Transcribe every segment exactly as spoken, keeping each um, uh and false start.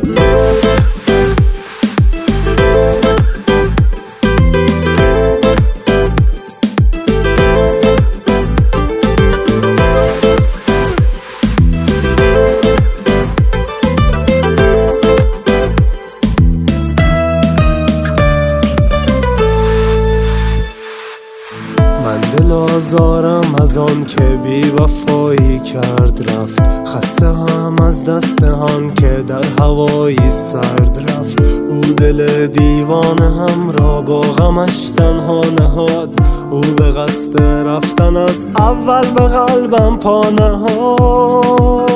دل آزارم از آن که بی وفایی کرد رفت، خسته هم از دست آن که در هوایی سرد رفت. او دل دیوانه هم را با غمش تنها نهاد، او به قصد رفتن از اول به قلبم پا نهاد.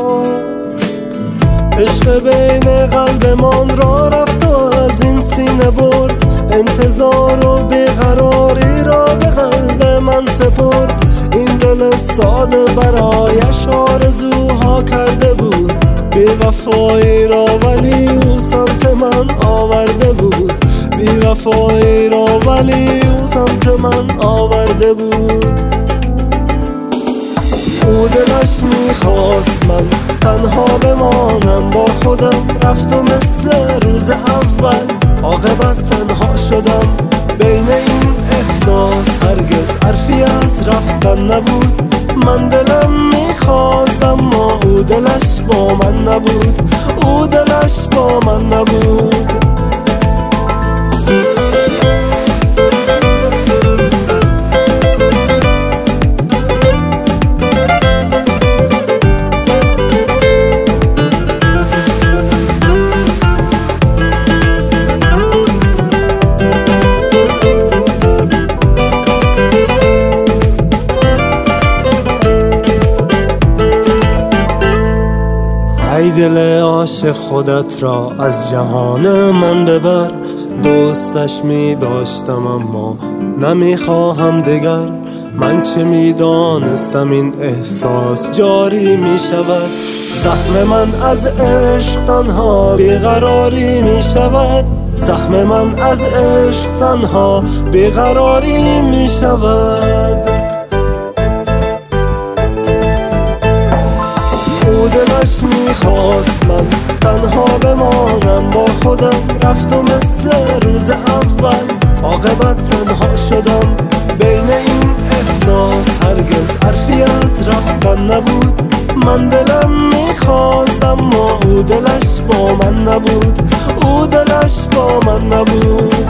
عشق بین قلبمان را رفت و از این سینه برد، انتظار و بیقراری را به قلب من سپرد. این دل ساده برایش آرزوها کرده بود، بی وفایی را ولی او سمت من آورده بود. بی وفایی را ولی او سمت من آورده بود. او دلش میخواست من تنها بمانم با خودم، رفت و مثل روز اول عاقبت تنها شدم. بین این احساس هرگز حرفی از رفتن نبود. من دلم میخواست اما او دلش با من نبود، او دلش با من نبود. ای دل عاشق خودت را از جهان من ببر، دوستش می داشتم اما نمی خواهم دگر. من چه می دانستم این احساس جاری می شود، سهم من از عشق تنها بیقراری می شود. سهم من از عشق تنها بیقراری می شود. او دلش میخواست من تنها بمانم با خودم، رفت و مثل روز اول عاقبت تنها شدم. بین این احساس هرگز حرفی از رفتن نبود. من دلم میخواست اما او دلش با من نبود، او دلش با من نبود.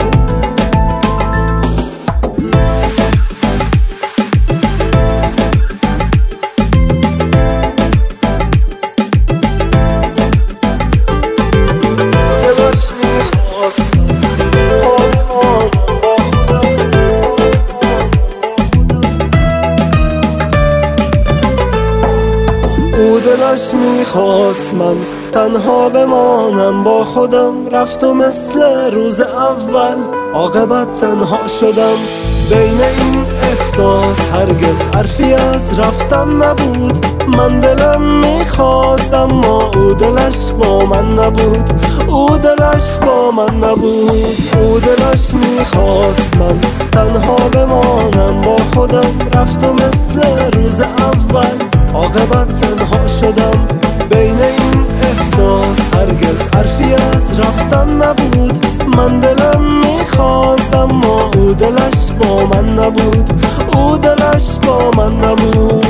او دلش میخواست من تنها بمانم با خودم، رفت و مثل روز اول عاقبت تنها شدم. بین این احساس هرگز حرفی از رفتن نبود. من دلم میخواست اما او دلش با من نبود، او دلش با من نبود. او دلش میخواست من تنها بمانم با خودم، رفت و مثل روز اول عاقبت تنها شدم. بین این احساس هرگز حرفی از رفتن نبود. من دلم میخواست اما او دلش با من نبود، او دلش با من نبود.